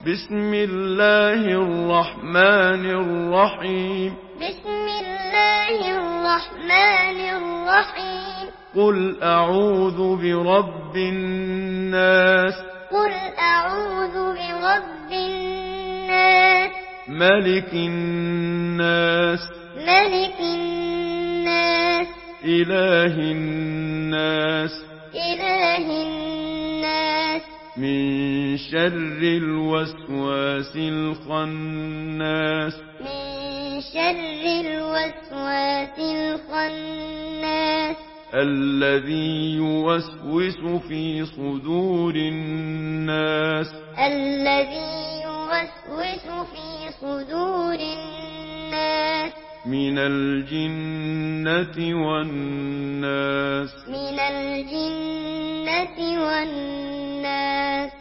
بسم الله الرحمن الرحيم. بسم الله الرحمن الرحيم. قل أعوذ برب الناس. قل أعوذ برب الناس. ملك الناس. ملك الناس. إله الناس. إله الناس. من شر الوسواس الخناس. من شر الوسواس الخناس. الذي يوسوس في صدور الناس. الذي يوسوس في صدور الناس. من الجنة والناس. من الجنة والناس.